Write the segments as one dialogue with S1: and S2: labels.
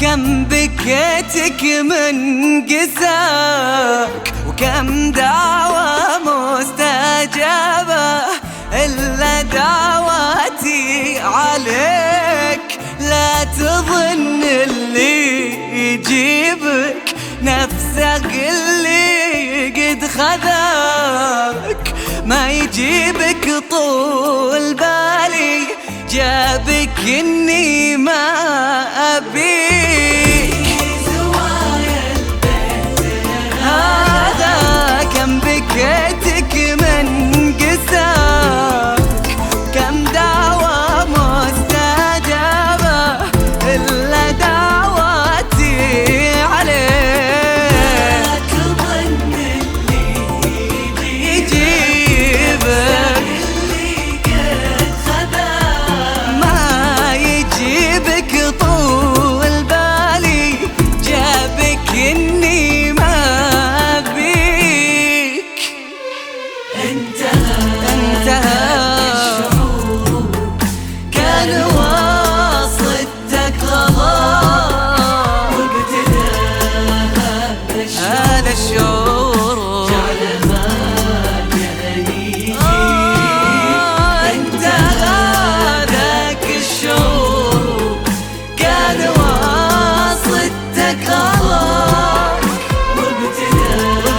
S1: كم بكيتك من قساك، وكم دعوة مستجابة إلا دعواتي عليك. لا تظن اللي يجيبك نفسه اللي قد خذاك، ما يجيبك طول بالي جابك إني ما أبيك. هذا كم بكيتك من قساك، كم دعوة مستجابة إلا دعواتي عليك. لا تظن اللي يجيبك ما يجيبك طول بالي جابك إني ما أبيك. انتهى الشعور كان واسطتك غلط، وابتدى هذا الشعور جعل ما يعنيك. انتهى ذاك الشعور كان واسطتك غلط، وابتدى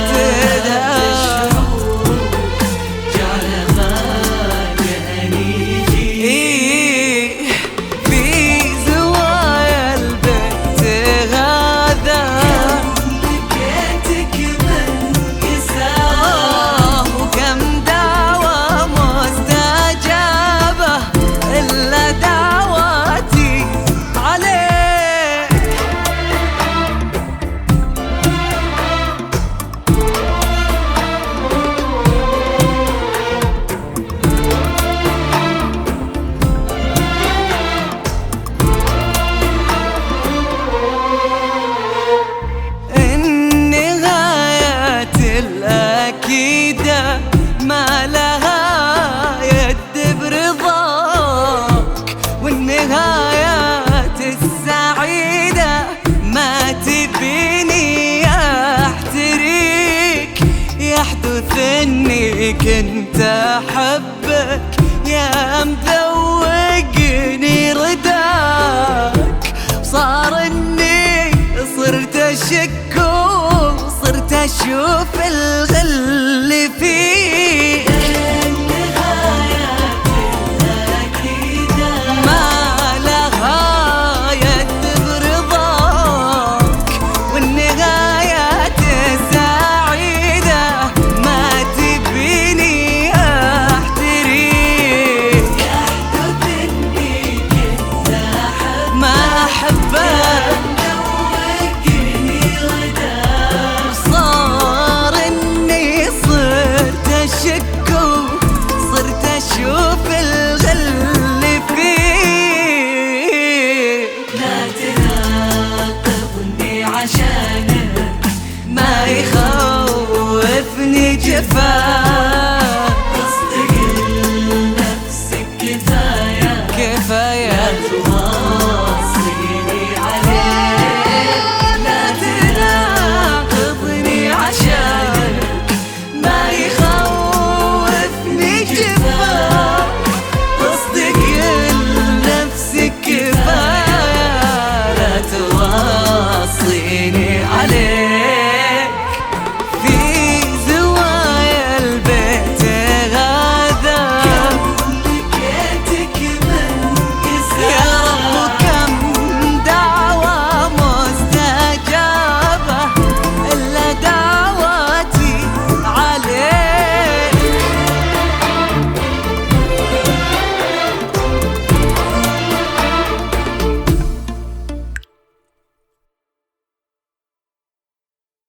S1: ما لها يد برضاك، والنهايات السعيدة ما تبيني احتريك. يحدث اني كنت احبك يا مذوقني رداك، صار اني صرت اشك وصرت اشوف الغل فيك.